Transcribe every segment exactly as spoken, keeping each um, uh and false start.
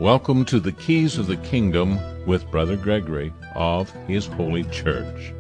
Welcome to the Keys of the Kingdom with Brother Gregory of His Holy Church.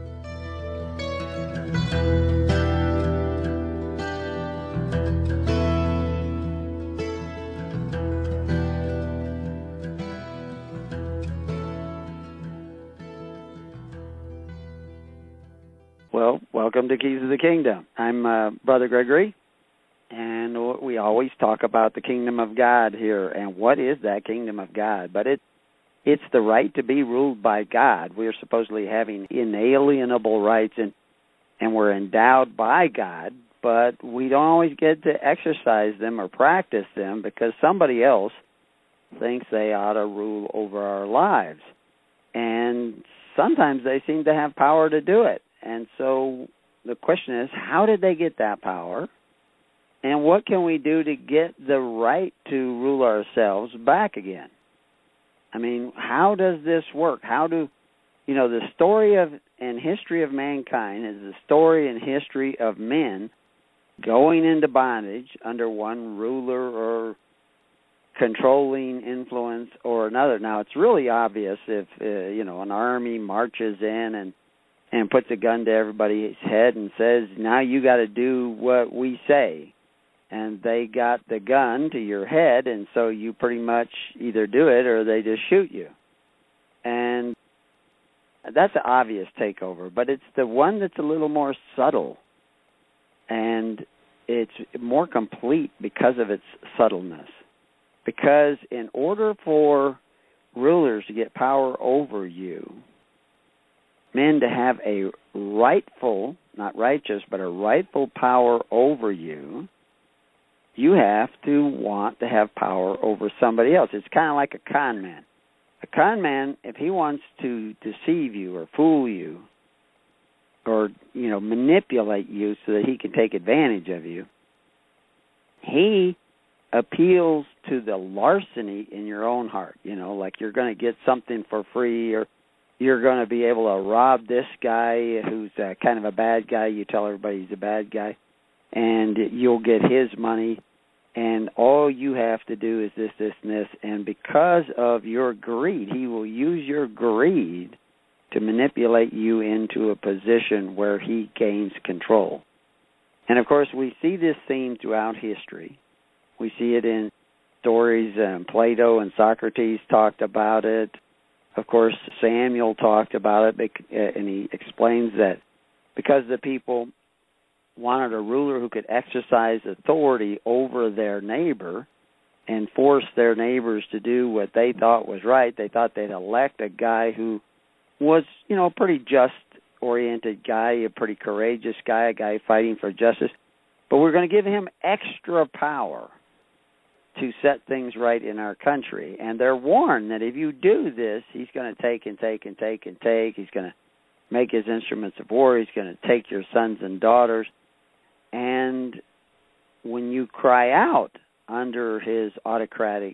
Well, welcome to Keys of the Kingdom. I'm uh, Brother Gregory, and we always talk about the kingdom of God here, and what is that kingdom of God? But it, it's the right to be ruled by God. We're supposedly having inalienable rights, and, and we're endowed by God, but we don't always get to exercise them or practice them because somebody else thinks they ought to rule over our lives. And sometimes they seem to have power to do it. And so the question is, how did they get that power? And what can we do to get the right to rule ourselves back again? I mean, how does this work? How do, you know, the story of and history of mankind is the story and history of men going into bondage under one ruler or controlling influence or another. Now, it's really obvious if, uh, you know, an army marches in and and puts a gun to everybody's head and says, now you got to do what we say. And they got the gun to your head, and so you pretty much either do it or they just shoot you. And that's an obvious takeover, but it's the one that's a little more subtle, and it's more complete because of its subtleness. Because in order for rulers to get power over you, men to have a rightful, not righteous, but a rightful power over you, you have to want to have power over somebody else. It's kind of like a con man. A con man, if he wants to deceive you or fool you or, you know, manipulate you so that he can take advantage of you, he appeals to the larceny in your own heart. You know, like you're going to get something for free, or you're going to be able to rob this guy who's uh, kind of a bad guy. You tell everybody he's a bad guy, and you'll get his money. And all you have to do is this, this, and this. And because of your greed, he will use your greed to manipulate you into a position where he gains control. And, of course, we see this theme throughout history. We see it in stories, um, Plato and Socrates talked about it. Of course, Samuel talked about it, and he explains that because the people wanted a ruler who could exercise authority over their neighbor and force their neighbors to do what they thought was right, they thought they'd elect a guy who was, you know, a pretty just-oriented guy, a pretty courageous guy, a guy fighting for justice. But we're going to give him extra power to set things right in our country. And they're warned that if you do this, he's going to take and take and take and take. He's going to make his instruments of war. He's going to take your sons and daughters. And when you cry out under his autocratic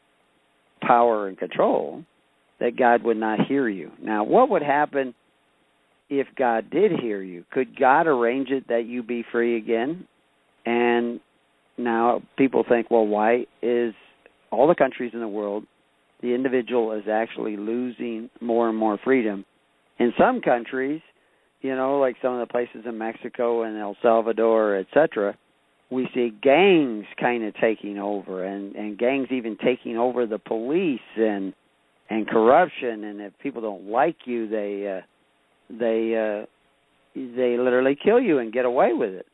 power and control, that God would not hear you. Now, what would happen if God did hear you? Could God arrange it that you be free again? And now people think, well, why is all the countries in the world, the individual is actually losing more and more freedom? In some countries, you know, like some of the places in Mexico and El Salvador, et cetera, we see gangs kind of taking over, and, and gangs even taking over the police and and corruption. And if people don't like you, they uh, they uh, they literally kill you and get away with it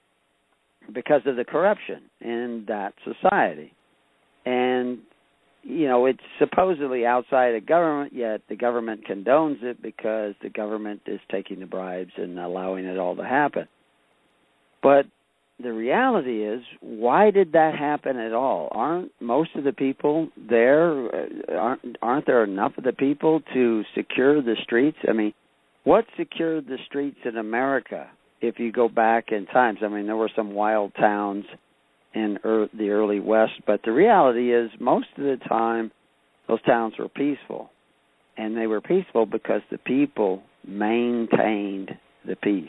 because of the corruption in that society. And you know, it's supposedly outside of government, yet the government condones it because the government is taking the bribes and allowing it all to happen. But the reality is, why did that happen at all? Aren't most of the people there, aren't, aren't there enough of the people to secure the streets? I mean, what secured the streets in America if you go back in times? I mean, there were some wild towns in er, the early West, but the reality is most of the time those towns were peaceful, and they were peaceful because the people maintained the peace.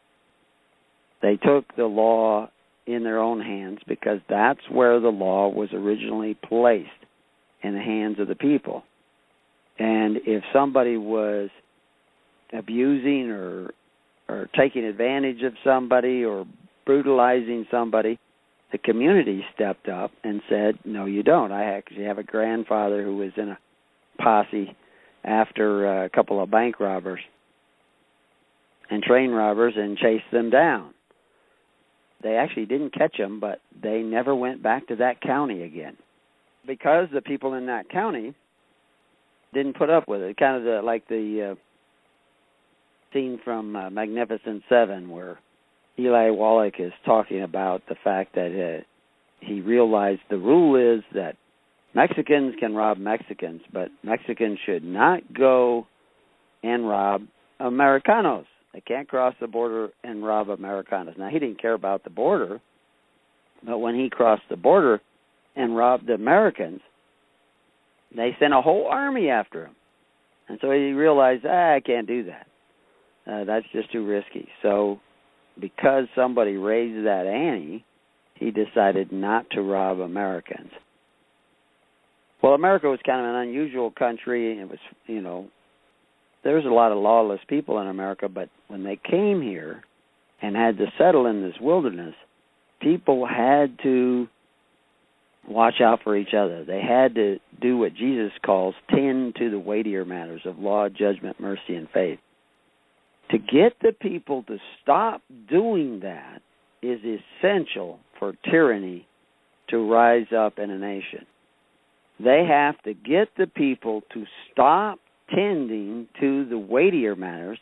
They took the law in their own hands because that's where the law was originally placed. in the hands of the people. And if somebody was abusing or or taking advantage of somebody or brutalizing somebody, the community stepped up and said, no, you don't. I actually have a grandfather who was in a posse after a couple of bank robbers and train robbers and chased them down. They actually didn't catch them, but they never went back to that county again because the people in that county didn't put up with it. Kind of the, like the uh, scene from uh, Magnificent Seven where Eli Wallach is talking about the fact that uh, he realized the rule is that Mexicans can rob Mexicans, but Mexicans should not go and rob Americanos. They can't cross the border and rob Americanos. Now, he didn't care about the border, but when he crossed the border and robbed Americans, they sent a whole army after him. And so he realized, ah, I can't do that. Uh, that's just too risky. So because somebody raised that ante, he decided not to rob Americans. Well, America was kind of an unusual country. It was, you know, there was a lot of lawless people in America, but when they came here and had to settle in this wilderness, people had to watch out for each other. They had to do what Jesus calls tend to the weightier matters of law, judgment, mercy, and faith. To get the people to stop doing that is essential for tyranny to rise up in a nation. They have to get the people to stop tending to the weightier matters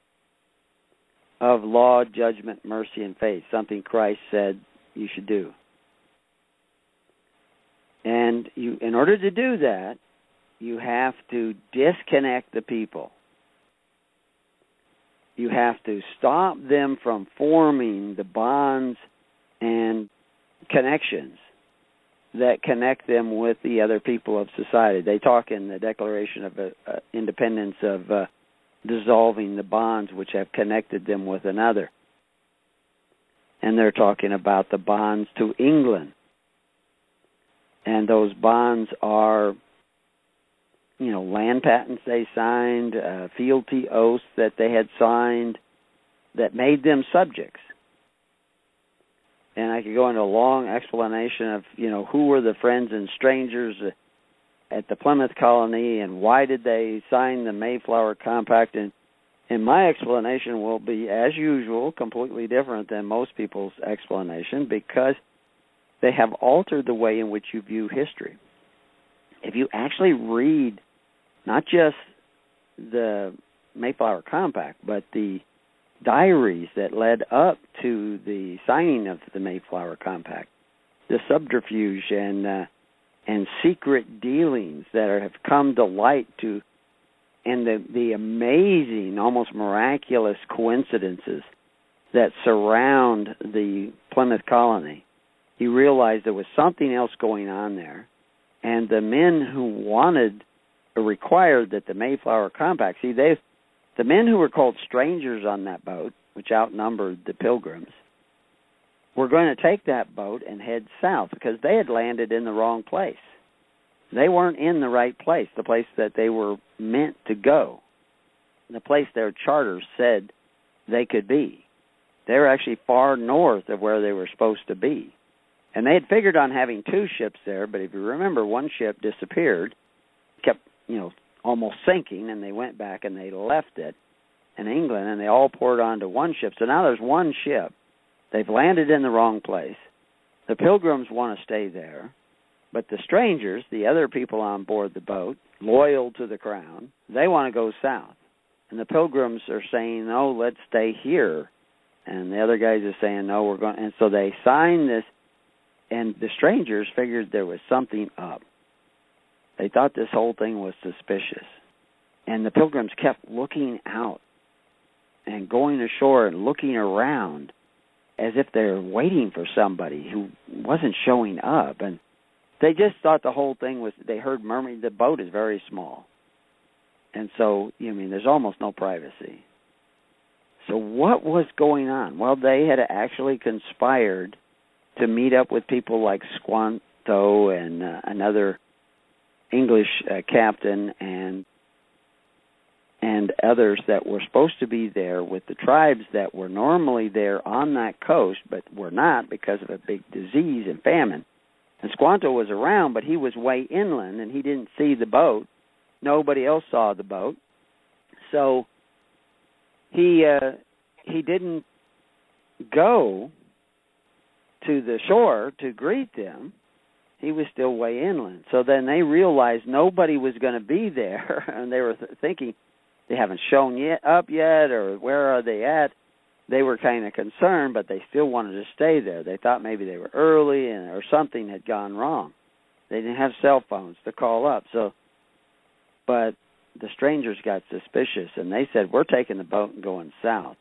of law, judgment, mercy, and faith, something Christ said you should do. And you, in order to do that, you have to disconnect the people. You have to stop them from forming the bonds and connections that connect them with the other people of society. They talk in the Declaration of uh, uh, Independence of uh, dissolving the bonds which have connected them with another. And they're talking about the bonds to England. And those bonds are, you know, land patents they signed, uh, fealty oaths that they had signed that made them subjects. And I could go into a long explanation of, you know, who were the friends and strangers at the Plymouth colony and why did they sign the Mayflower Compact. And, and my explanation will be, as usual, completely different than most people's explanation because they have altered the way in which you view history. If you actually read not just the Mayflower Compact, but the diaries that led up to the signing of the Mayflower Compact, the subterfuge and uh, and secret dealings that are, have come to light to, and the, the amazing, almost miraculous coincidences that surround the Plymouth colony, you realize there was something else going on there, and the men who wanted or required that the Mayflower Compact, see, they the men who were called strangers on that boat, which outnumbered the Pilgrims, were going to take that boat and head south because they had landed in the wrong place. They weren't in the right place, the place that they were meant to go, the place their charters said they could be. They were actually far north of where they were supposed to be. And they had figured on having two ships there, but if you remember, one ship disappeared, kept, you know, almost sinking, and they went back and they left it in England, and they all poured onto one ship. So now there's one ship. They've landed in the wrong place. The Pilgrims want to stay there, but the strangers, the other people on board the boat, loyal to the crown, they want to go south. And the Pilgrims are saying, no, let's stay here. And the other guys are saying, no, we're going. And so they signed this, and the strangers figured there was something up. They thought this whole thing was suspicious. And the Pilgrims kept looking out and going ashore and looking around as if they're waiting for somebody who wasn't showing up. And they just thought the whole thing was, they heard murmuring. The boat is very small. And so, you mean, there's almost no privacy. So what was going on? Well, they had actually conspired to meet up with people like Squanto and uh, another English uh, captain and and others that were supposed to be there with the tribes that were normally there on that coast, but were not because of a big disease and famine. And Squanto was around, but he was way inland, and he didn't see the boat. Nobody else saw the boat. So he uh, he didn't go to the shore to greet them. He was still way inland. So then they realized nobody was going to be there, and they were th- thinking, they haven't shown yet up yet, or where are they at? They were kind of concerned, but they still wanted to stay there. They thought maybe they were early and or something had gone wrong. They didn't have cell phones to call up. So, but the strangers got suspicious, and they said, we're taking the boat and going south.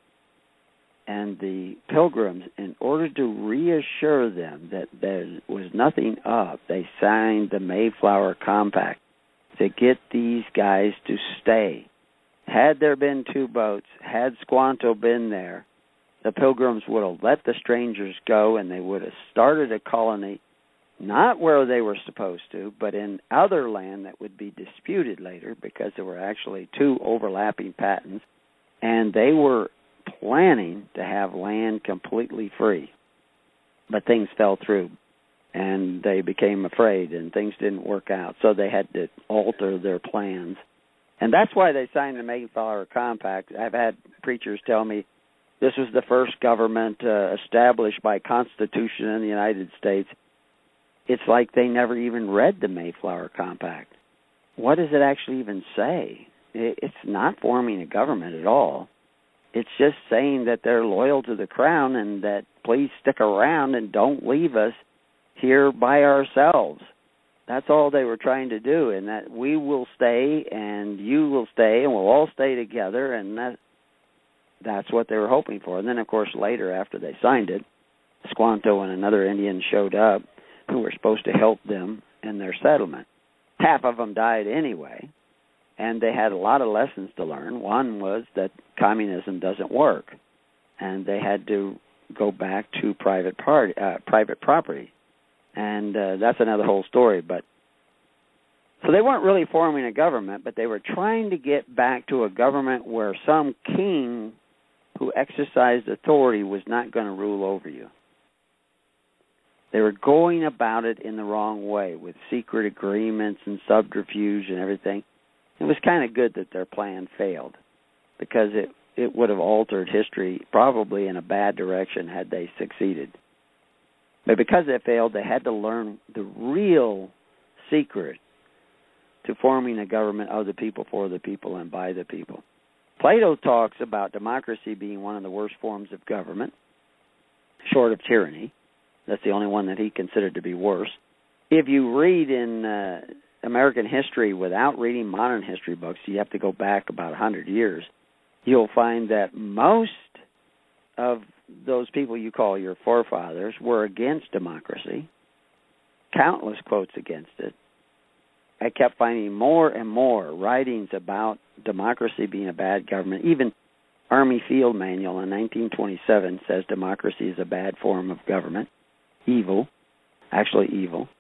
And the Pilgrims, in order to reassure them that there was nothing up, they signed the Mayflower Compact to get these guys to stay. Had there been two boats, had Squanto been there, the Pilgrims would have let the strangers go, and they would have started a colony, not where they were supposed to, but in other land that would be disputed later, because there were actually two overlapping patents, and they were planning to have land completely free. But things fell through, and they became afraid, and things didn't work out, so they had to alter their plans. And that's why they signed the Mayflower Compact. I've had preachers tell me this was the first government uh, established by Constitution in the United States. It's like they never even read the Mayflower Compact. What does it actually even say? It's not forming a government at all. It's just saying that they're loyal to the crown and that please stick around and don't leave us here by ourselves. That's all they were trying to do, and that we will stay and you will stay and we'll all stay together, and that that's what they were hoping for. And then, of course, later after they signed it, Squanto and another Indian showed up who were supposed to help them in their settlement. Half of them died anyway, and they had a lot of lessons to learn. One was that communism doesn't work, and they had to go back to private part, uh, private property. And uh, that's another whole story. But so they weren't really forming a government, but they were trying to get back to a government where some king who exercised authority was not going to rule over you. They were going about it in the wrong way with secret agreements and subterfuge and everything. It was kind of good that their plan failed, because it, it would have altered history probably in a bad direction had they succeeded. But because they failed, they had to learn the real secret to forming a government of the people, for the people, and by the people. Plato talks about democracy being one of the worst forms of government, short of tyranny. That's the only one that he considered to be worse. If you read in uh, American history without reading modern history books, you have to go back about one hundred years, you'll find that most of those people you call your forefathers were against democracy, countless quotes against it. I kept finding more and more writings about democracy being a bad government. Even Army Field Manual in nineteen twenty-seven says democracy is a bad form of government, evil, actually evil.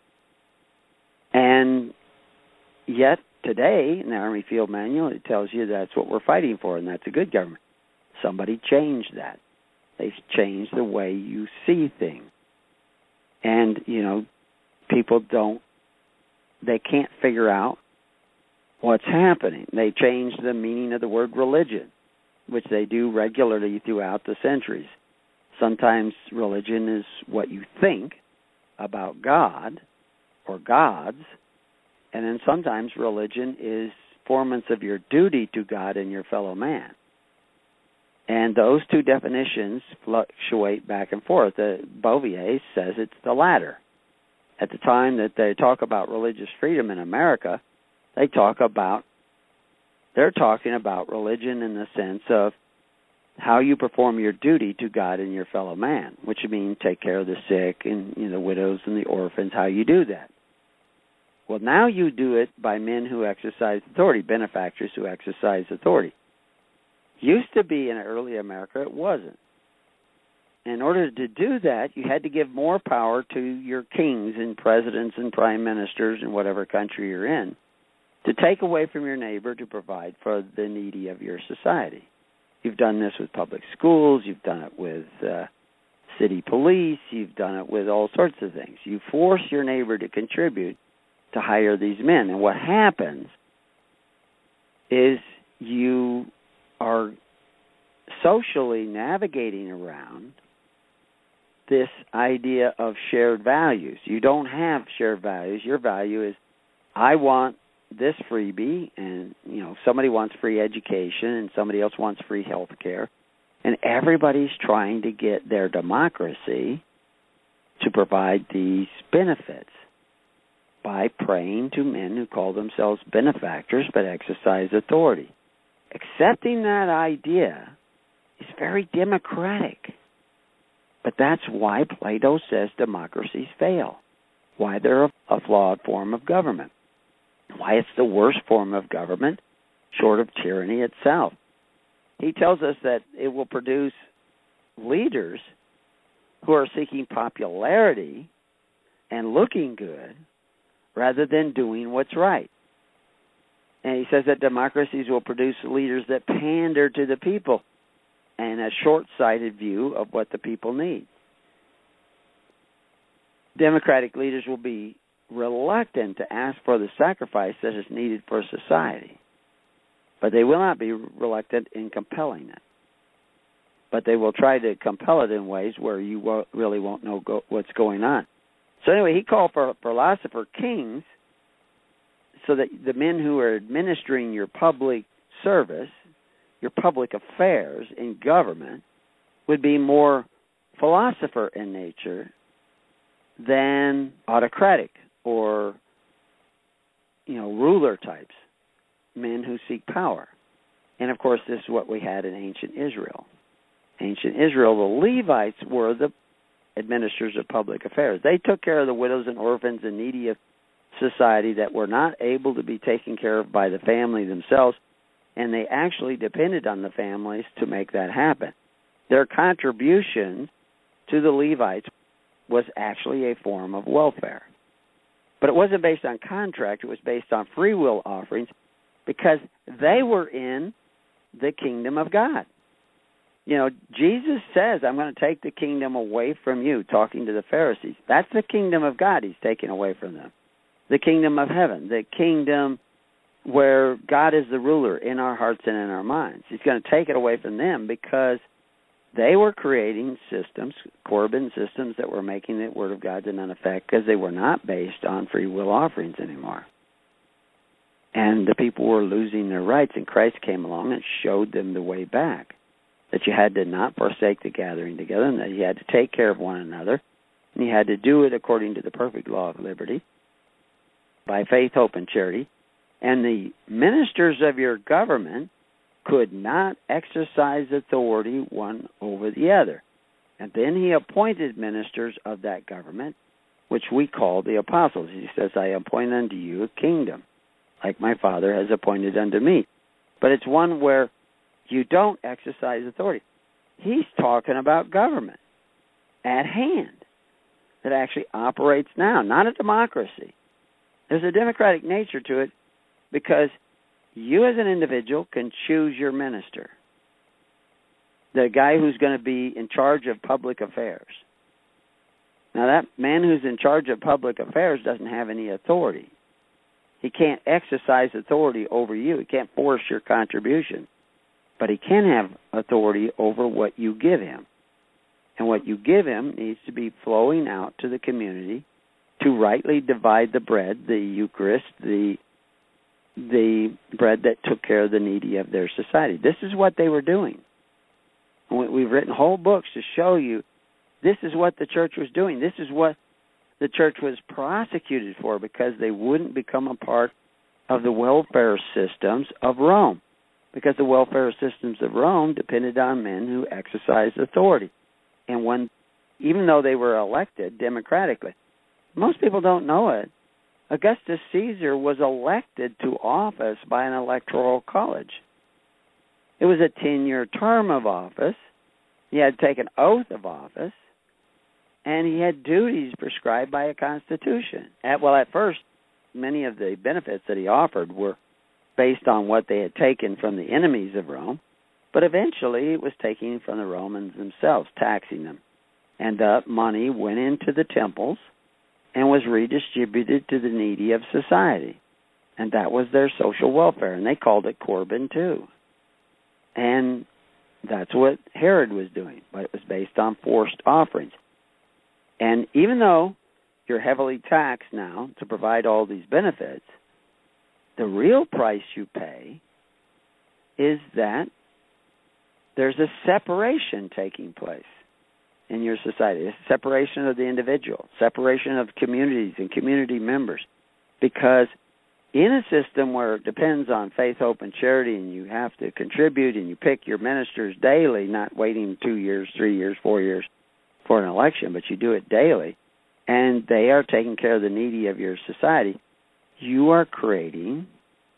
And yet today in the Army Field Manual it tells you that's what we're fighting for, and that's a good government. Somebody changed that. They've changed the way you see things. And, you know, people don't, they can't figure out what's happening. They changed the meaning of the word religion, which they do regularly throughout the centuries. Sometimes religion is what you think about God or gods, and then sometimes religion is performance of your duty to God and your fellow man. And those two definitions fluctuate back and forth. Uh, Bouvier says it's the latter. At the time that they talk about religious freedom in America, they talk about, they're talking about religion in the sense of how you perform your duty to God and your fellow man, which means take care of the sick and, you know, the widows and the orphans, how you do that. Well, now you do it by men who exercise authority, benefactors who exercise authority. Used to be in early America, it wasn't. in order to do that, you had to give more power to your kings and presidents and prime ministers in whatever country you're in to take away from your neighbor to provide for the needy of your society. You've done this with public schools. You've done it with uh, city police. You've done it with all sorts of things. You force your neighbor to contribute to hire these men. And what happens is you are socially navigating around this idea of shared values. You don't have shared values. Your value is, I want this freebie, and you know somebody wants free education, and somebody else wants free health care, and everybody's trying to get their democracy to provide these benefits by praying to men who call themselves benefactors but exercise authority. Accepting that idea is very democratic. But that's why Plato says democracies fail, why they're a, a flawed form of government, why it's the worst form of government short of tyranny itself. He tells us that it will produce leaders who are seeking popularity and looking good rather than doing what's right. And he says that democracies will produce leaders that pander to the people and a short-sighted view of what the people need. Democratic leaders will be reluctant to ask for the sacrifice that is needed for society, but they will not be reluctant in compelling it. But they will try to compel it in ways where you won't, really won't know go, what's going on. So anyway, he called for philosopher kings so that the men who are administering your public service, your public affairs in government, would be more philosopher in nature than autocratic or, you know, ruler types, men who seek power. And, of course, this is what we had in ancient Israel. Ancient Israel, the Levites were the administrators of public affairs. They took care of the widows and orphans and needy of society that were not able to be taken care of by the family themselves, and they actually depended on the families to make that happen. Their contribution to the Levites was actually a form of welfare. But it wasn't based on contract. It was based on free will offerings because they were in the kingdom of God. You know, Jesus says, I'm going to take the kingdom away from you, talking to the Pharisees. That's the kingdom of God he's taking away from them. The kingdom of heaven, the kingdom where God is the ruler in our hearts and in our minds. He's going to take it away from them because they were creating systems, Corbin systems, that were making the Word of God to none effect because they were not based on free will offerings anymore. And the people were losing their rights, and Christ came along and showed them the way back, that you had to not forsake the gathering together, and that you had to take care of one another, and you had to do it according to the perfect law of liberty, by faith, hope, and charity. And the ministers of your government could not exercise authority one over the other. And then he appointed ministers of that government, which we call the apostles. He says, I appoint unto you a kingdom, like my Father has appointed unto me. But it's one where you don't exercise authority. He's talking about government at hand that actually operates now, not a democracy. There's a democratic nature to it because you as an individual can choose your minister, the guy who's going to be in charge of public affairs. Now, that man who's in charge of public affairs doesn't have any authority. He can't exercise authority over you. He can't force your contribution. But he can have authority over what you give him. And what you give him needs to be flowing out to the community to rightly divide the bread, the Eucharist, the the bread that took care of the needy of their society. This is what they were doing. We've written whole books to show you this is what the church was doing. This is what the church was prosecuted for because they wouldn't become a part of the welfare systems of Rome. Because the welfare systems of Rome depended on men who exercised authority. And when, even though they were elected democratically, most people don't know it, Augustus Caesar was elected to office by an electoral college. It was a ten-year term of office. He had to take an oath of office, and he had duties prescribed by a constitution. At, well, at first, many of the benefits that he offered were based on what they had taken from the enemies of Rome, but eventually it was taken from the Romans themselves, taxing them. And the money went into the temples and was redistributed to the needy of society. And that was their social welfare, and they called it Corban too. And that's what Herod was doing, but it was based on forced offerings. And even though you're heavily taxed now to provide all these benefits, the real price you pay is that there's a separation taking place in your society, a separation of the individual, separation of communities and community members. Because in a system where it depends on faith, hope, and charity, and you have to contribute and you pick your ministers daily, not waiting two years, three years, four years for an election, but you do it daily, and they are taking care of the needy of your society, you are creating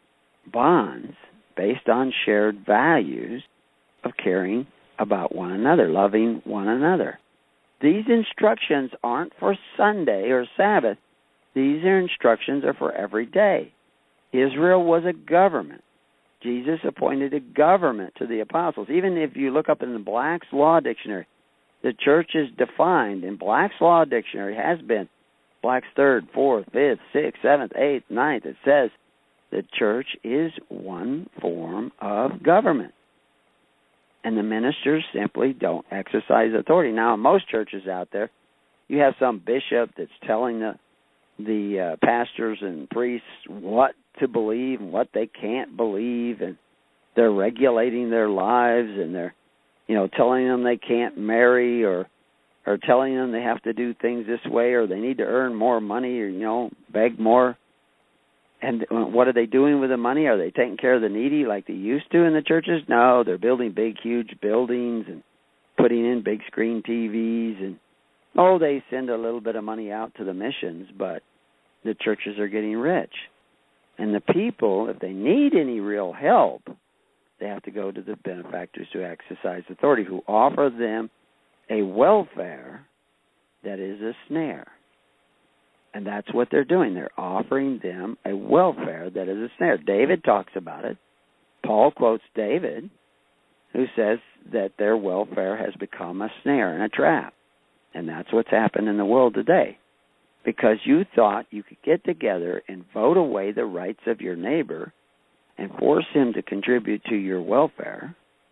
bonds based on shared values of caring about one another, loving one another. These instructions aren't for Sunday or Sabbath. These are instructions are for every day. Israel was a government. Jesus appointed a government to the apostles. Even if you look up in the Black's Law Dictionary, the church is defined in Black's Law Dictionary, has been Black's third, fourth, fifth, sixth, seventh, eighth, ninth. It says the church is one form of government. And the ministers simply don't exercise authority. Now, in most churches out there, you have some bishop that's telling the the uh, pastors and priests what to believe and what they can't believe, and they're regulating their lives, and they're, you know, telling them they can't marry, or or telling them they have to do things this way, or they need to earn more money, or, you know, beg more. And what are they doing with the money? Are they taking care of the needy like they used to in the churches? No, they're building big, huge buildings and putting in big screen T Vs. And, oh, they send a little bit of money out to the missions, but the churches are getting rich. And the people, if they need any real help, they have to go to the benefactors who exercise authority, who offer them a welfare that is a snare. And that's what they're doing. They're offering them a welfare that is a snare. David talks about it. Paul quotes David, who says that their welfare has become a snare and a trap. And that's what's happened in the world today. Because you thought you could get together and vote away the rights of your neighbor and force him to contribute to your welfare,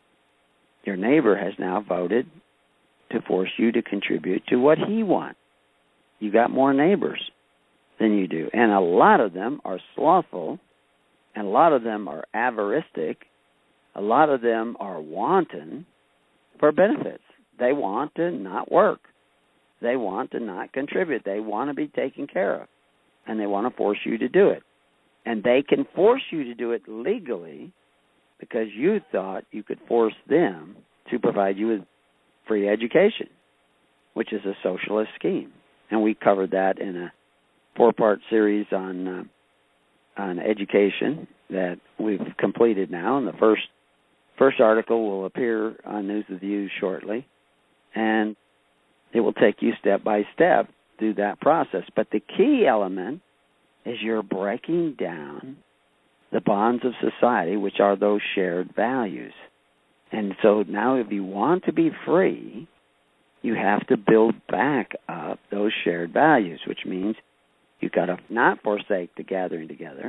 your neighbor has now voted to force you to contribute to what he wants. You got more neighbors than you do. And a lot of them are slothful, and a lot of them are avaristic, a lot of them are wanton for benefits. They want to not work. They want to not contribute. They want to be taken care of, and they want to force you to do it. And they can force you to do it legally because you thought you could force them to provide you with free education, which is a socialist scheme. And we covered that in a four-part series on uh, on education that we've completed now. And the first first article will appear on News of the Views shortly. And it will take you step by step through that process. But the key element is you're breaking down the bonds of society, which are those shared values. And so now if you want to be free, you have to build back up those shared values, which means you've got to not forsake the gathering together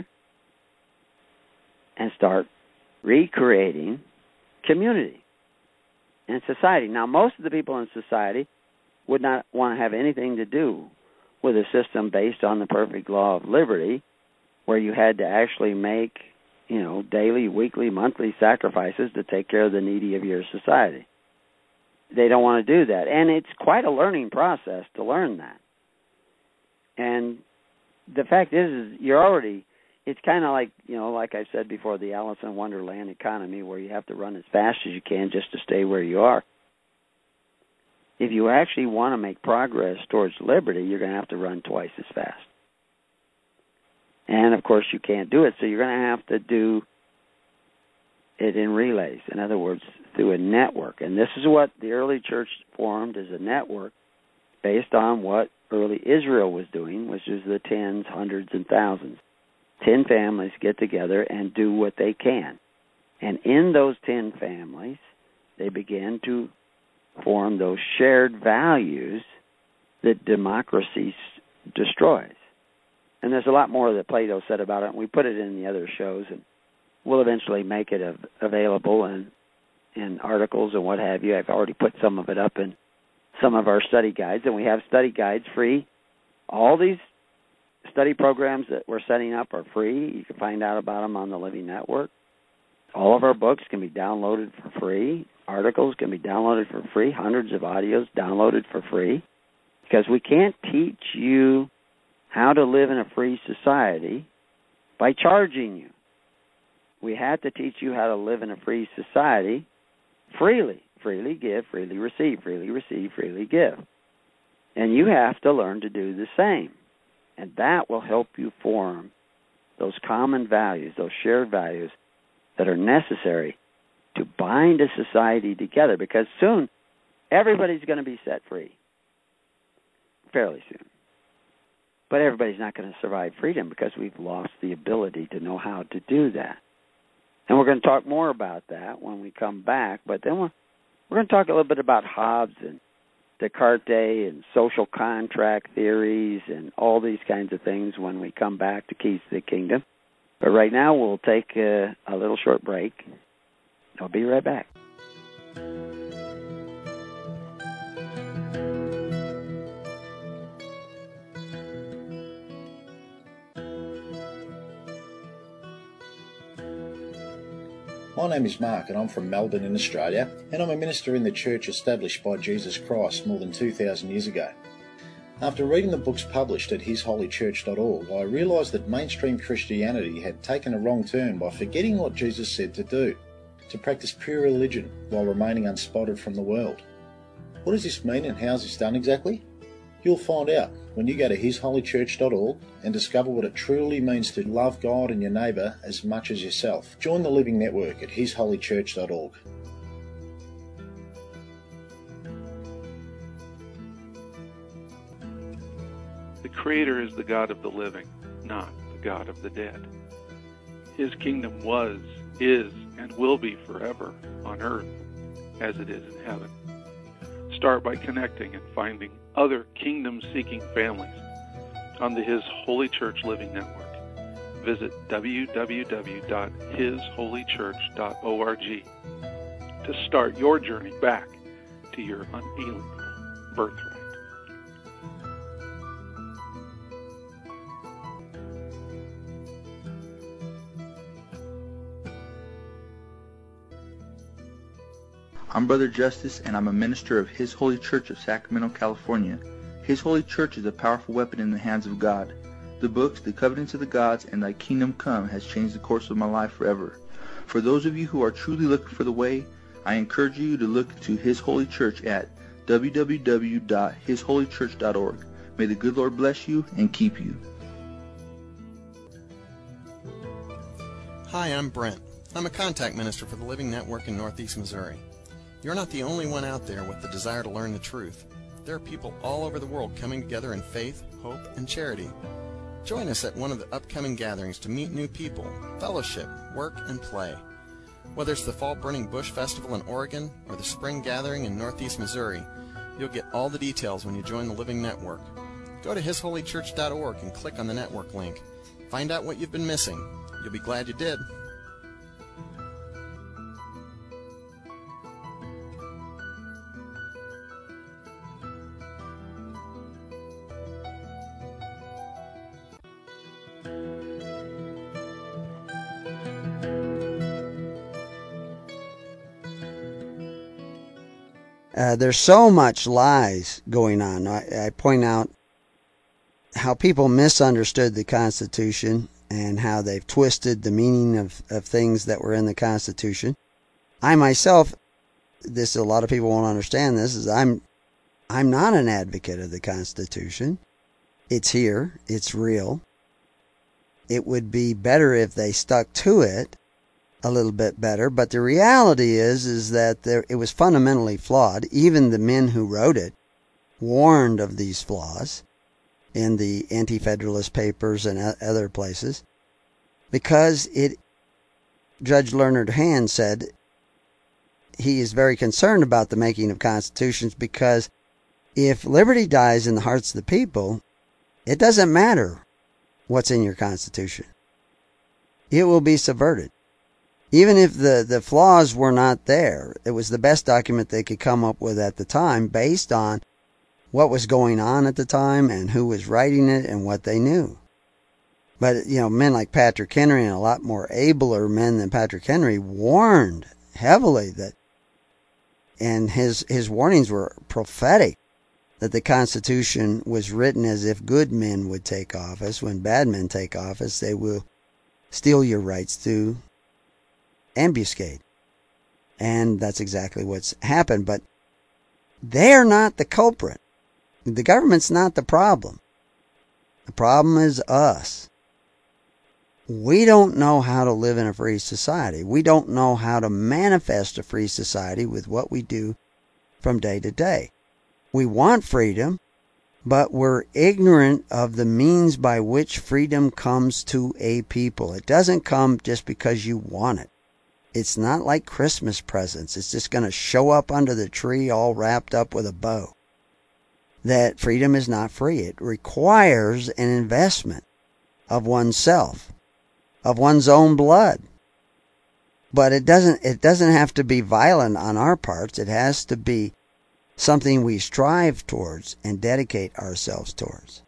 and start recreating community and society. Now, most of the people in society would not want to have anything to do with a system based on the perfect law of liberty, where you had to actually make, you know, daily, weekly, monthly sacrifices to take care of the needy of your society. They don't want to do that. And it's quite a learning process to learn that. And the fact is, is you're already, it's kind of like, you know, like I said before, the Alice in Wonderland economy, where you have to run as fast as you can just to stay where you are. If you actually want to make progress towards liberty, you're going to have to run twice as fast. And, of course, you can't do it, so you're going to have to do it in relays. In other words, through a network. And this is what the early church formed as a network based on what early Israel was doing, which is the tens, hundreds, and thousands. Ten families get together and do what they can. And in those ten families, they began to form those shared values that democracy destroys. And there's a lot more that Plato said about it, and we put it in the other shows, and we'll eventually make it av- available in, in articles and what have you. I've already put some of it up in some of our study guides, and we have study guides free. All these study programs that we're setting up are free. You can find out about them on the Living Network. All of our books can be downloaded for free. Articles can be downloaded for free. Hundreds of audios downloaded for free. Because we can't teach you how to live in a free society by charging you. We have to teach you how to live in a free society freely. Freely give, freely receive, freely receive, freely give. And you have to learn to do the same. And that will help you form those common values, those shared values that are necessary to bind a society together, because soon everybody's going to be set free, fairly soon. But everybody's not going to survive freedom because we've lost the ability to know how to do that. And we're going to talk more about that when we come back, but then we're, we're going to talk a little bit about Hobbes and Descartes and social contract theories and all these kinds of things when we come back to Keys to the Kingdom. But right now we'll take a, a little short break. I'll be right back. My name is Mark and I'm from Melbourne in Australia, and I'm a minister in the church established by Jesus Christ more than two thousand years ago. After reading the books published at his holy church dot org, I realised that mainstream Christianity had taken a wrong turn by forgetting what Jesus said to do, to practice pure religion while remaining unspotted from the world. What does this mean and how is this done exactly? You'll find out when you go to his holy church dot org and discover what it truly means to love God and your neighbour as much as yourself. Join the Living Network at his holy church dot org. The Creator is the God of the living, not the God of the dead. His kingdom was, is, and will be forever on earth as it is in heaven. Start by connecting and finding other kingdom-seeking families on the His Holy Church Living Network. Visit w w w dot his holy church dot org to start your journey back to your unalienable birthright. I'm Brother Justice, and I'm a minister of His Holy Church of Sacramento, California. His Holy Church is a powerful weapon in the hands of God. The books, The Covenants of the Gods, and Thy Kingdom Come has changed the course of my life forever. For those of you who are truly looking for the way, I encourage you to look to His Holy Church at w w w dot his holy church dot org. May the good Lord bless you and keep you. Hi, I'm Brent. I'm a contact minister for the Living Network in Northeast Missouri. You're not the only one out there with the desire to learn the truth. There are people all over the world coming together in faith, hope, and charity. Join us at one of the upcoming gatherings to meet new people, fellowship, work, and play. Whether it's the Fall Burning Bush Festival in Oregon or the Spring Gathering in Northeast Missouri, you'll get all the details when you join the Living Network. Go to his holy church dot org and click on the network link. Find out what you've been missing. You'll be glad you did. Uh, there's so much lies going on. I, I point out how people misunderstood the Constitution and how they've twisted the meaning of, of things that were in the Constitution. I myself, this a lot of people won't understand this, is I'm I'm not an advocate of the Constitution. It's here. It's real. It would be better if they stuck to it a little bit better, but the reality is is that there, it was fundamentally flawed. Even the men who wrote it warned of these flaws in the Anti-Federalist Papers and other places, because it, Judge Leonard Hand said he is very concerned about the making of constitutions, because if liberty dies in the hearts of the people, it doesn't matter what's in your constitution. It will be subverted. Even if the, the flaws were not there, it was the best document they could come up with at the time based on what was going on at the time and who was writing it and what they knew. But, you know, men like Patrick Henry and a lot more abler men than Patrick Henry warned heavily that, and his, his warnings were prophetic, that the Constitution was written as if good men would take office. When bad men take office, they will steal your rights to ambuscade. And that's exactly what's happened. But they're not the culprit. The government's not the problem. The problem is us. We don't know how to live in a free society. We don't know how to manifest a free society with what we do from day to day. We want freedom, but we're ignorant of the means by which freedom comes to a people. It doesn't come just because you want it. It's not like Christmas presents. It's just going to show up under the tree all wrapped up with a bow. That freedom is not free. It requires an investment of oneself, of one's own blood. But it doesn't, it doesn't have to be violent on our parts. It has to be something we strive towards and dedicate ourselves towards.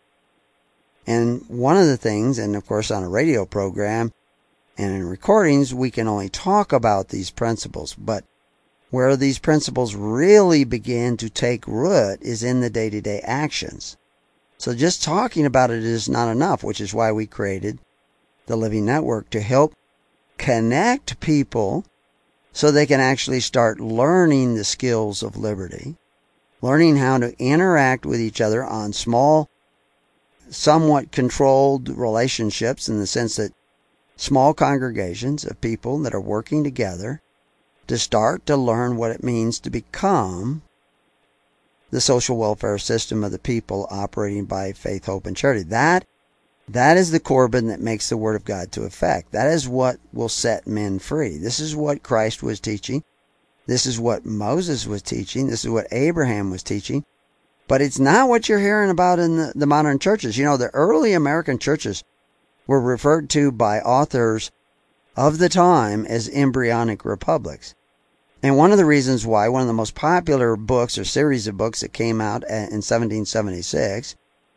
And one of the things, and of course on a radio program and in recordings, we can only talk about these principles, but where these principles really begin to take root is in the day-to-day actions. So just talking about it is not enough, which is why we created the Living Network, to help connect people so they can actually start learning the skills of liberty, learning how to interact with each other on small, somewhat controlled relationships, in the sense that small congregations of people that are working together to start to learn what it means to become the social welfare system of the people operating by faith, hope, and charity. That, that is the Corbin that makes the Word of God to effect. That is what will set men free. This is what Christ was teaching. This is what Moses was teaching. This is what Abraham was teaching. But it's not what you're hearing about in the, the modern churches. You know, the early American churches were referred to by authors of the time as embryonic republics. And one of the reasons why, one of the most popular books or series of books that came out in seventeen seventy-six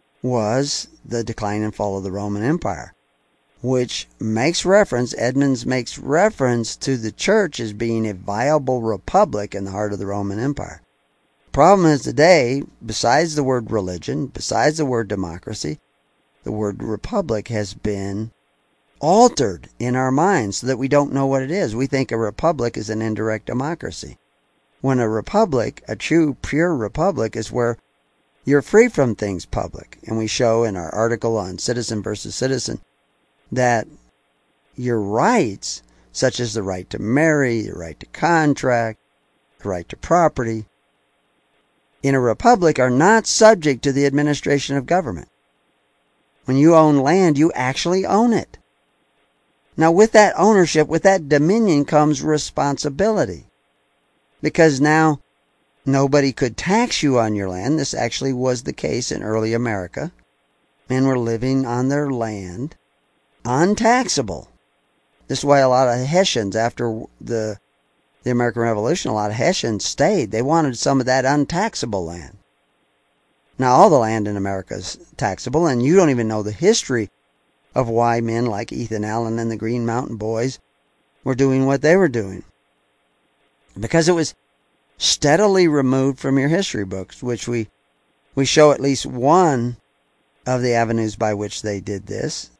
was The Decline and Fall of the Roman Empire, which makes reference, Edmonds makes reference to the church as being a viable republic in the heart of the Roman Empire. Problem is today, besides the word religion, besides the word democracy, the word republic has been altered in our minds so that we don't know what it is. We think a republic is an indirect democracy, when a republic, a true, pure republic, is where you're free from things public. And we show in our article on Citizen versus Citizen that your rights, such as the right to marry, the right to contract, the right to property, in a republic are not subject to the administration of government. When you own land, you actually own it. Now, with that ownership, with that dominion comes responsibility. Because now nobody could tax you on your land. This actually was the case in early America. Men were living on their land untaxable. This is why a lot of Hessians, after the the American Revolution, a lot of Hessians stayed. They wanted some of that untaxable land. Now, all the land in America is taxable, and you don't even know the history of why men like Ethan Allen and the Green Mountain Boys were doing what they were doing. Because it was steadily removed from your history books, which we, we show at least one of the avenues by which they did this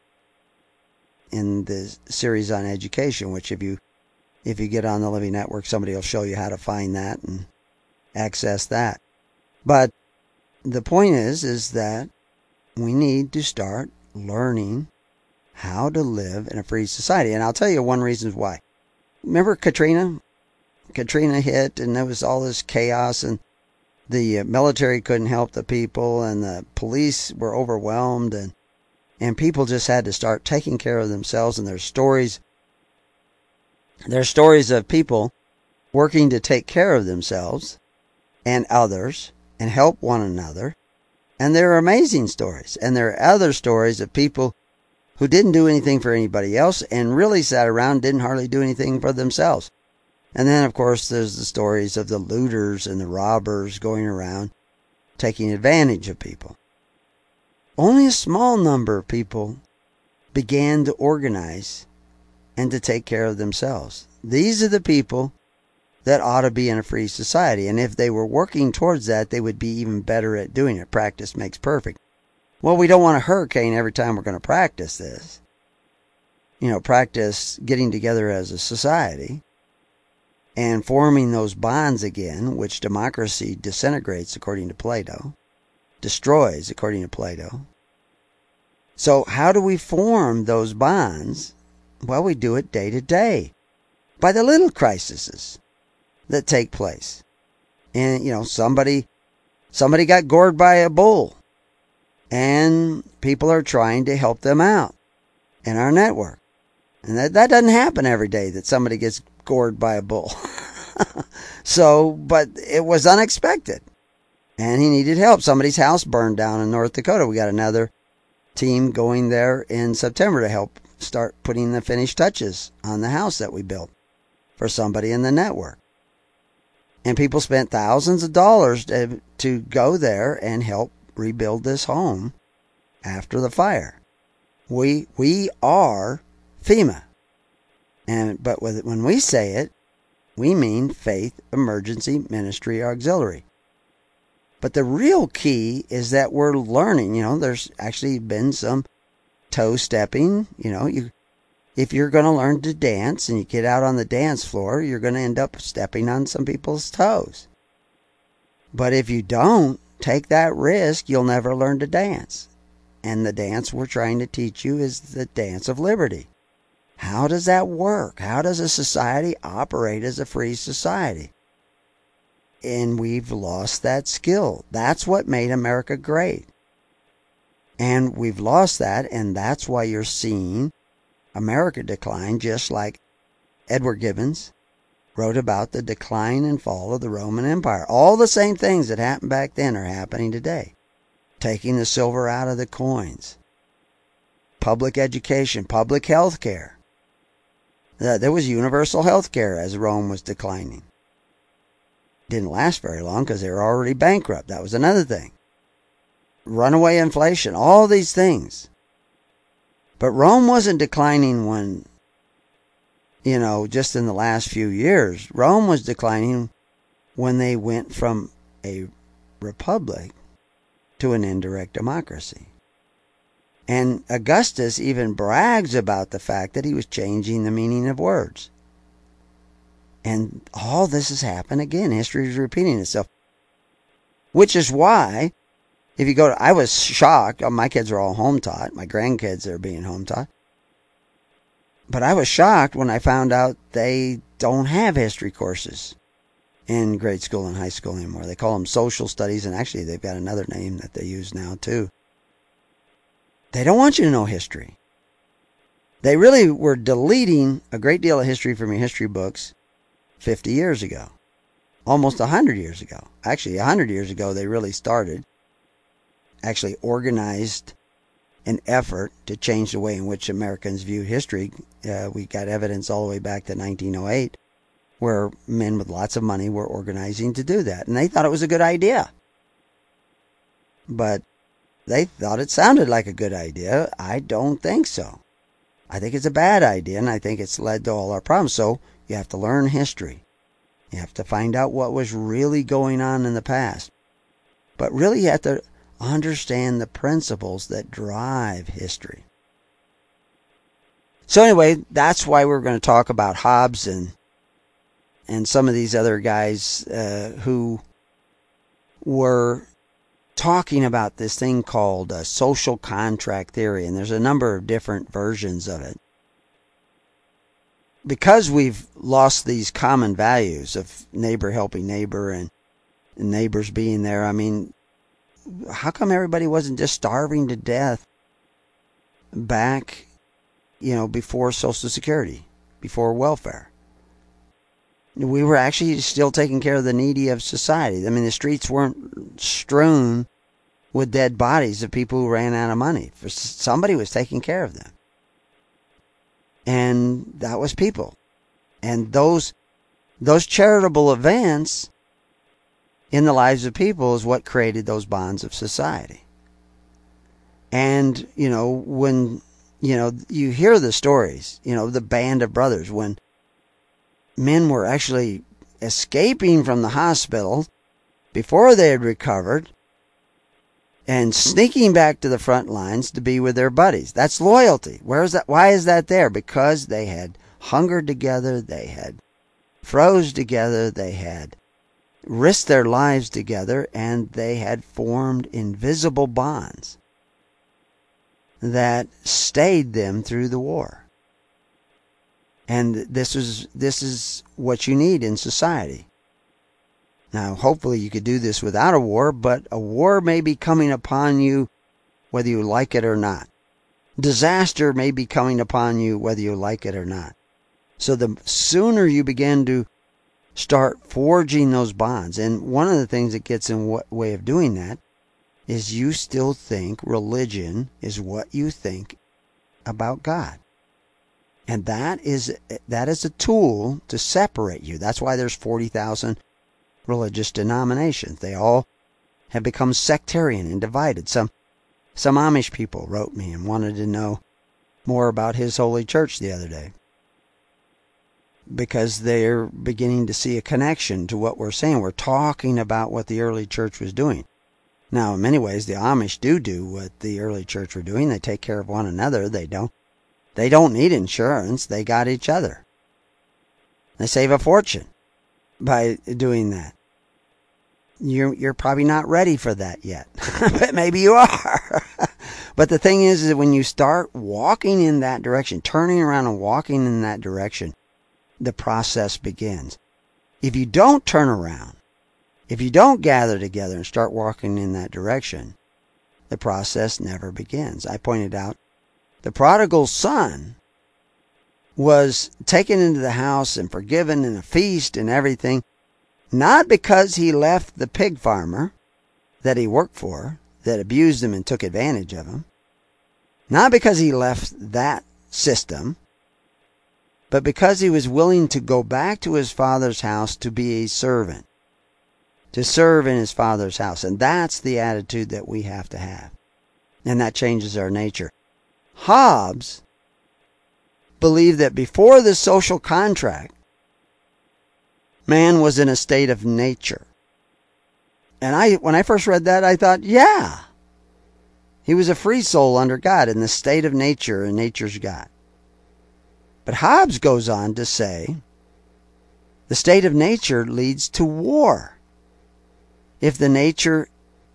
in the series on education, which if you if you get on the Living Network, somebody will show you how to find that and access that. But the point is, is that we need to start learning how to live in a free society. And I'll tell you one reason why. remember Katrina? Katrina hit, and there was all this chaos, and the military couldn't help the people, and the police were overwhelmed, and and people just had to start taking care of themselves. And there's stories, there's stories of people working to take care of themselves and others and help one another. And there are amazing stories. And there are other stories of people who didn't do anything for anybody else and really sat around, didn't hardly do anything for themselves. And then, of course, there's the stories of the looters and the robbers going around taking advantage of people. Only a small number of people began to organize and to take care of themselves. These are the people that ought to be in a free society. And if they were working towards that, they would be even better at doing it. Practice makes perfect. Well, we don't want a hurricane every time we're going to practice this. You know, practice getting together as a society and forming those bonds again, which democracy disintegrates according to Plato, destroys according to Plato. So how do we form those bonds? Well, we do it day to day by the little crises that take place. And, you know, somebody somebody got gored by a bull, and people are trying to help them out in our network. And that, that doesn't happen every day, that somebody gets gored by a bull. So, but it was unexpected. And he needed help. Somebody's house burned down in North Dakota. We got another team going there in September to help start putting the finished touches on the house that we built for somebody in the network. And people spent thousands of dollars to, to go there and help rebuild this home after the fire. We we are FEMA. And but with, when we say it, we mean Faith Emergency Ministry Auxiliary. But the real key is that we're learning. You know, there's actually been some toe stepping. You know, you if you're going to learn to dance and you get out on the dance floor, you're going to end up stepping on some people's toes. But if you don't take that risk, you'll never learn to dance. And the dance we're trying to teach you is the dance of liberty. How does that work? How does a society operate as a free society? And we've lost that skill. That's what made America great. And we've lost that, and that's why you're seeing America decline, just like Edward Gibbons wrote about the decline and fall of the Roman Empire. All the same things that happened back then are happening today. Taking the silver out of the coins. Public education, public health care. There was universal health care as Rome was declining. Didn't last very long because they were already bankrupt. That was another thing. Runaway inflation, all these things. But Rome wasn't declining when, you know, just in the last few years. Rome was declining when they went from a republic to an indirect democracy. And Augustus even brags about the fact that he was changing the meaning of words. And all this has happened again. History is repeating itself. Which is why, if you go to, I was shocked. My kids are all home taught. My grandkids are being home taught. But I was shocked when I found out they don't have history courses in grade school and high school anymore. They call them social studies, and actually they've got another name that they use now too. They don't want you to know history. They really were deleting a great deal of history from your history books fifty years ago. Almost one hundred years ago. Actually, one hundred years ago they really started. Actually organized an effort to change the way in which Americans view history. Uh, we got evidence all the way back to nineteen oh eight where men with lots of money were organizing to do that. And they thought it was a good idea. But they thought it sounded like a good idea. I don't think so. I think it's a bad idea, and I think it's led to all our problems. So you have to learn history. You have to find out what was really going on in the past. But really you have to understand the principles that drive history. So anyway, that's why we're going to talk about Hobbes and and some of these other guys uh, who were talking about this thing called uh, social contract theory, and there's a number of different versions of it. because we've lost these common values of neighbor helping neighbor and neighbors being there, I mean, how come everybody wasn't just starving to death back, you know, before Social Security, before welfare? We were actually still taking care of the needy of society. I mean, the streets weren't strewn with dead bodies of people who ran out of money. For somebody was taking care of them. And that was people. And those those charitable events in the lives of people is what created those bonds of society. And, you know, when, you know, you hear the stories, you know, the band of brothers, when men were actually escaping from the hospital before they had recovered and sneaking back to the front lines to be with their buddies. That's loyalty. Where is that? Why is that there? Because they had hungered together, they had froze together, they had risked their lives together, and they had formed invisible bonds that stayed them through the war. And this is this is what you need in society. Now, hopefully you could do this without a war, but a war may be coming upon you whether you like it or not. Disaster may be coming upon you whether you like it or not. So the sooner you begin to start forging those bonds, and one of the things that gets in the way of doing that is you still think religion is what you think about God. And that is that is a tool to separate you. That's why there's forty thousand religious denominations. They all have become sectarian and divided. Some some Amish people wrote me and wanted to know more about His Holy Church the other day, because they're beginning to see a connection to what we're saying. We're talking about what the early church was doing. Now, in many ways, the Amish do do what the early church were doing. They take care of one another. They don't They don't need insurance. They got each other. They save a fortune by doing that. You're, you're probably not ready for that yet. But maybe you are. But the thing is, is that when you start walking in that direction, turning around and walking in that direction, the process begins. If you don't turn around, if you don't gather together and start walking in that direction, the process never begins. I pointed out the prodigal son was taken into the house and forgiven in a feast and everything, not because he left the pig farmer that he worked for, that abused him and took advantage of him, not because he left that system, but because he was willing to go back to his father's house to be a servant, to serve in his father's house. And that's the attitude that we have to have. And that changes our nature. Hobbes believed that before the social contract, man was in a state of nature. And I, when I first read that, I thought, yeah, he was a free soul under God in the state of nature, and nature's God. But Hobbes goes on to say, the state of nature leads to war. If the nature,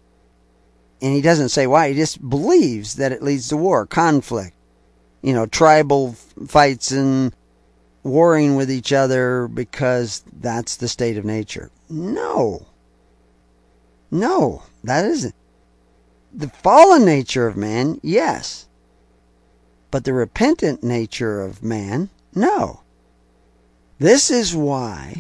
and he doesn't say why, he just believes that it leads to war, conflict, you know, tribal fights and warring with each other because that's the state of nature. No. No, that isn't. The fallen nature of man, yes. But the repentant nature of man, no. This is why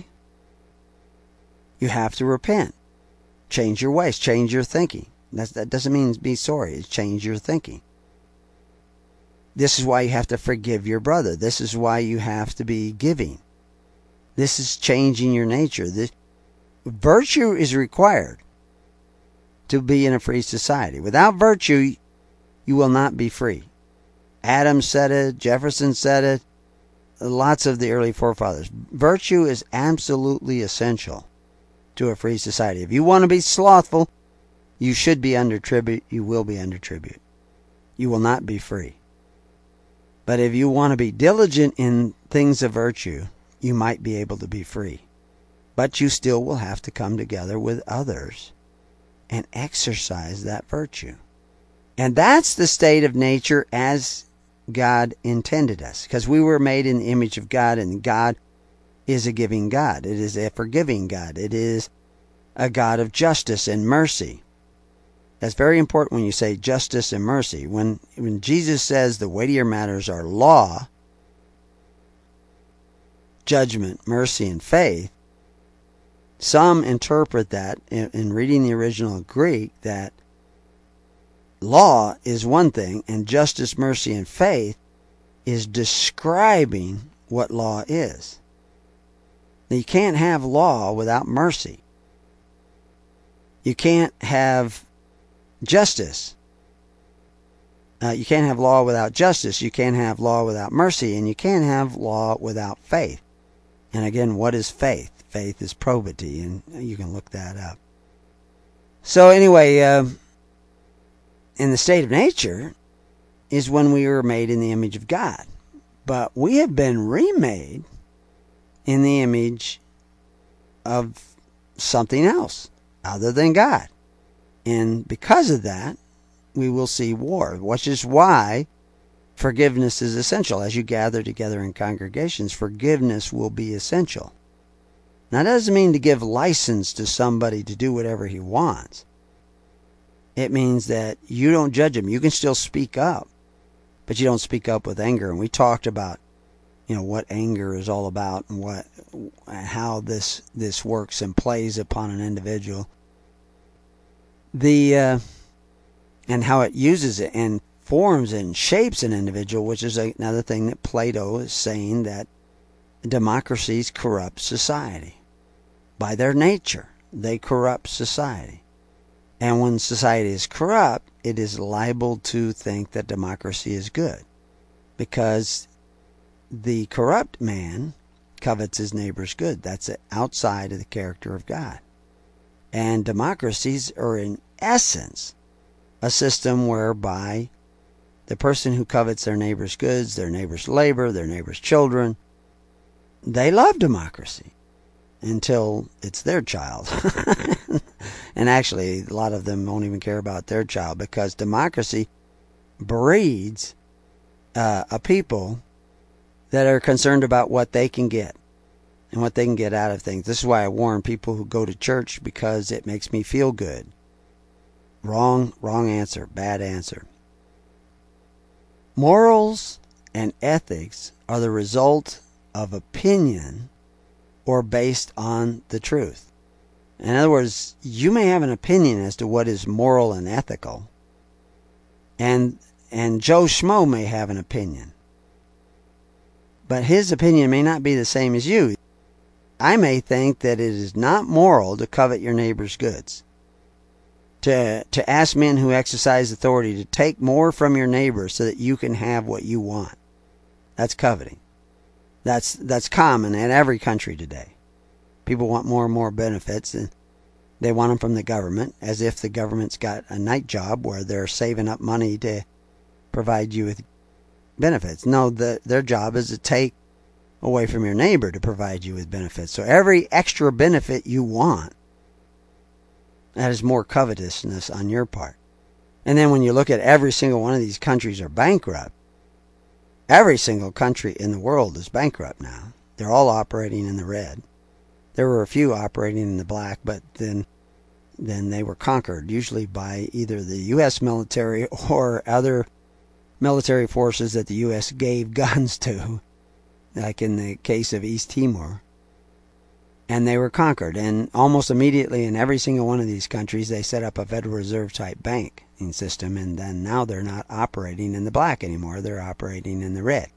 you have to repent. Change your ways, change your thinking. That's, that doesn't mean be sorry, it's change your thinking. This is why you have to forgive your brother. This is why you have to be giving. This is changing your nature. This, virtue is required to be in a free society. Without virtue, you will not be free. Adam said it, Jefferson said it, lots of the early forefathers. Virtue is absolutely essential to a free society. If you want to be slothful, you should be under tribute. You will be under tribute. You will not be free. But if you want to be diligent in things of virtue, you might be able to be free. But you still will have to come together with others and exercise that virtue. And that's the state of nature as God intended us, because we were made in the image of God, and God is a giving God. It is a forgiving God. It is a God of justice and mercy. That's very important when you say justice and mercy. When, when Jesus says the weightier matters are law, judgment, mercy, and faith, some interpret that, in, in reading the original Greek, that law is one thing, and justice, mercy, and faith is describing what law is. Now, you can't have law without mercy. You can't have justice. Uh, you can't have law without justice. You can't have law without mercy. And you can't have law without faith. And again, what is faith? Faith is probity, and you can look that up. So anyway, uh, in the state of nature is when we were made in the image of God. But we have been remade in the image of something else other than God. And because of that, we will see war, which is why forgiveness is essential. As you gather together in congregations, forgiveness will be essential. Now, that doesn't mean to give license to somebody to do whatever he wants. It means that you don't judge him. You can still speak up, but you don't speak up with anger. And we talked about, you know, what anger is all about and what, how this this works and plays upon an individual. The uh, and how it uses it and forms and shapes an individual, which is another thing that Plato is saying, that democracies corrupt society. By their nature, they corrupt society. And when society is corrupt, it is liable to think that democracy is good, because the corrupt man covets his neighbor's good. That's outside of the character of God. And democracies are in essence a system whereby the person who covets their neighbor's goods, their neighbor's labor, their neighbor's children, they love democracy until it's their child. And actually, a lot of them won't even care about their child, because democracy breeds uh, a people that are concerned about what they can get and what they can get out of things. This is why I warn people who go to church, because it makes me feel good. Wrong, wrong answer, bad answer. Morals and ethics are the result of opinion or based on the truth. In other words, you may have an opinion as to what is moral and ethical, and and Joe Schmo may have an opinion, but his opinion may not be the same as you. I may think that it is not moral to covet your neighbor's goods, to to ask men who exercise authority to take more from your neighbor so that you can have what you want. That's coveting. That's that's common in every country today. People want more and more benefits, and they want them from the government, as if the government's got a night job where they're saving up money to provide you with benefits. No, the, their job is to take away from your neighbor to provide you with benefits. So every extra benefit you want, that is more covetousness on your part. And then when you look at every single one of these countries are bankrupt, every single country in the world is bankrupt now. They're all operating in the red. There were a few operating in the black, but then then they were conquered, usually by either the U S military or other military forces that the U S gave guns to, like in the case of East Timor. And they were conquered. And almost immediately in every single one of these countries, they set up a Federal Reserve type banking system, and then now they're not operating in the black anymore. They're operating in the red.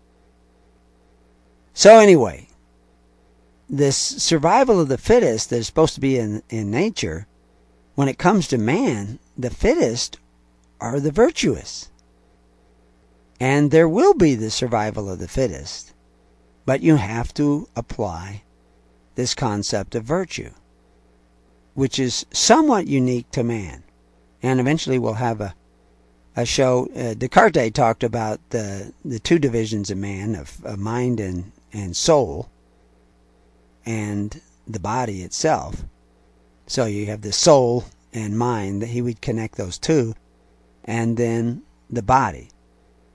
So anyway, this survival of the fittest that is supposed to be in, in nature, when it comes to man, the fittest are the virtuous. And there will be the survival of the fittest, but you have to apply this concept of virtue, which is somewhat unique to man. And eventually we'll have a, a show. Uh, Descartes talked about the, the two divisions of man, of, of mind and, and soul, and the body itself. So you have the soul and mind, that he would connect those two, and then the body.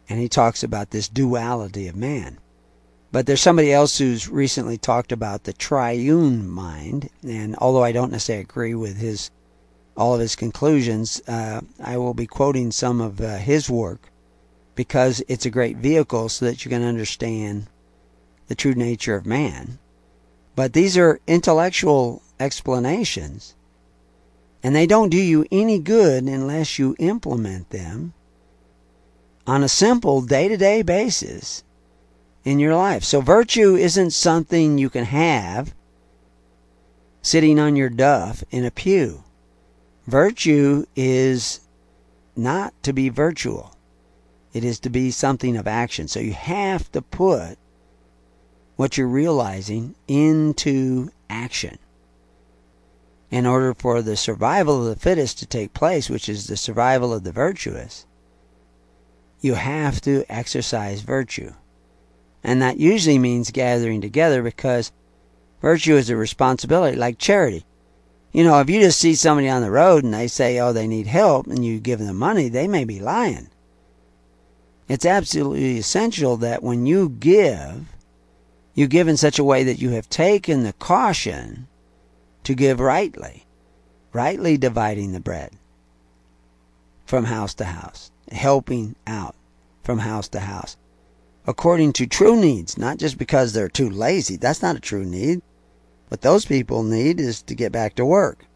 And he talks about this duality of man. But there's somebody else who's recently talked about the triune mind, and although I don't necessarily agree with his all of his conclusions, uh, I will be quoting some of uh, his work because it's a great vehicle so that you can understand the true nature of man. But these are intellectual explanations, and they don't do you any good unless you implement them on a simple day-to-day basis in your life. So virtue isn't something you can have sitting on your duff in a pew. Virtue is not to be virtual. It is to be something of action. So you have to put what you're realizing into action in order for the survival of the fittest to take place, which is the survival of the virtuous. You have to exercise virtue. And that usually means gathering together, because virtue is a responsibility, like charity. You know, if you just see somebody on the road and they say, oh, they need help, and you give them money, they may be lying. It's absolutely essential that when you give, you give in such a way that you have taken the caution to give rightly, rightly dividing the bread from house to house, helping out from house to house, according to true needs, not just because they're too lazy. That's not a true need. What those people need is to get back to work.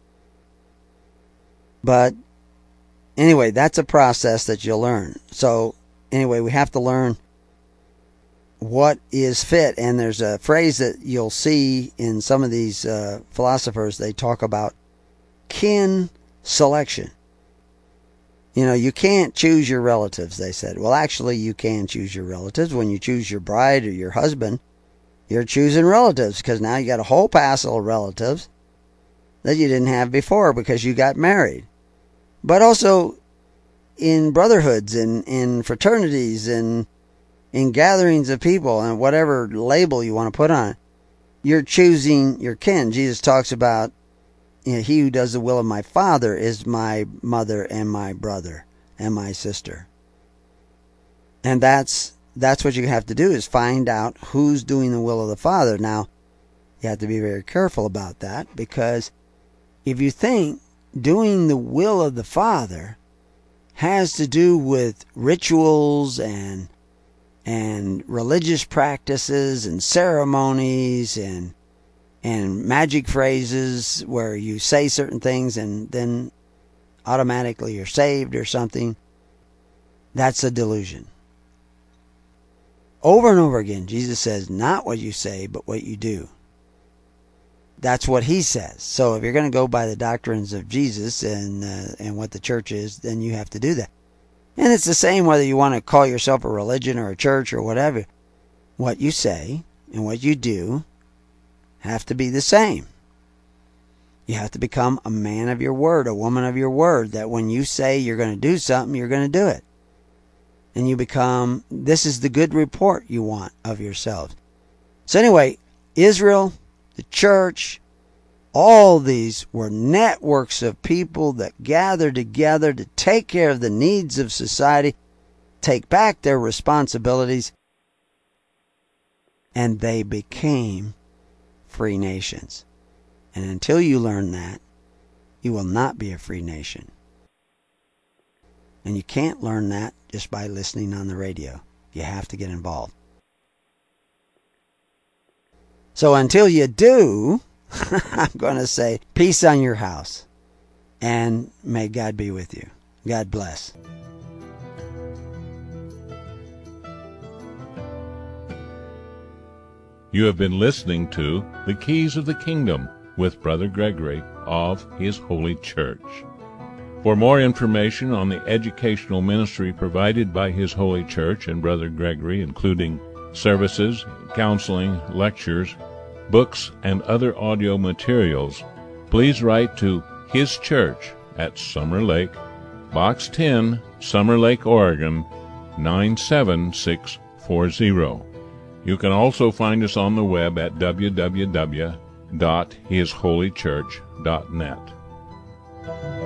But anyway, that's a process that you'll learn. So anyway, we have to learn what is fit. And there's a phrase that you'll see in some of these uh, philosophers. They talk about kin selection. You know, you can't choose your relatives, they said. Well, actually, you can choose your relatives. When you choose your bride or your husband, you're choosing relatives, because now you got a whole passel of relatives that you didn't have before because you got married. But also in brotherhoods and in fraternities and in gatherings of people and whatever label you want to put on it, you're choosing your kin. Jesus talks about, you know, he who does the will of my Father is my mother and my brother and my sister. And that's that's what you have to do, is find out who's doing the will of the Father. Now, you have to be very careful about that, because if you think doing the will of the Father has to do with rituals and and religious practices and ceremonies and and magic phrases where you say certain things and then automatically you're saved or something, that's a delusion. Over and over again, Jesus says, not what you say, but what you do. That's what he says. So if you're going to go by the doctrines of Jesus and uh, and what the church is, then you have to do that. And it's the same whether you want to call yourself a religion or a church or whatever. What you say and what you do have to be the same. You have to become a man of your word, a woman of your word, that when you say you're going to do something, you're going to do it. And you become, this is the good report you want of yourself. So anyway, Israel, the church, all these were networks of people that gathered together to take care of the needs of society, take back their responsibilities, and they became free nations. And until you learn that, you will not be a free nation. And you can't learn that just by listening on the radio. You have to get involved. So until you do, I'm going to say peace on your house. And may God be with you. God bless. You have been listening to The Keys of the Kingdom with Brother Gregory of His Holy Church. For more information on the educational ministry provided by His Holy Church and Brother Gregory, including services, counseling, lectures, books, and other audio materials, please write to His Church at Summer Lake, Box ten, Summer Lake, Oregon, nine seven six four zero. You can also find us on the web at w w w dot his holy church dot net.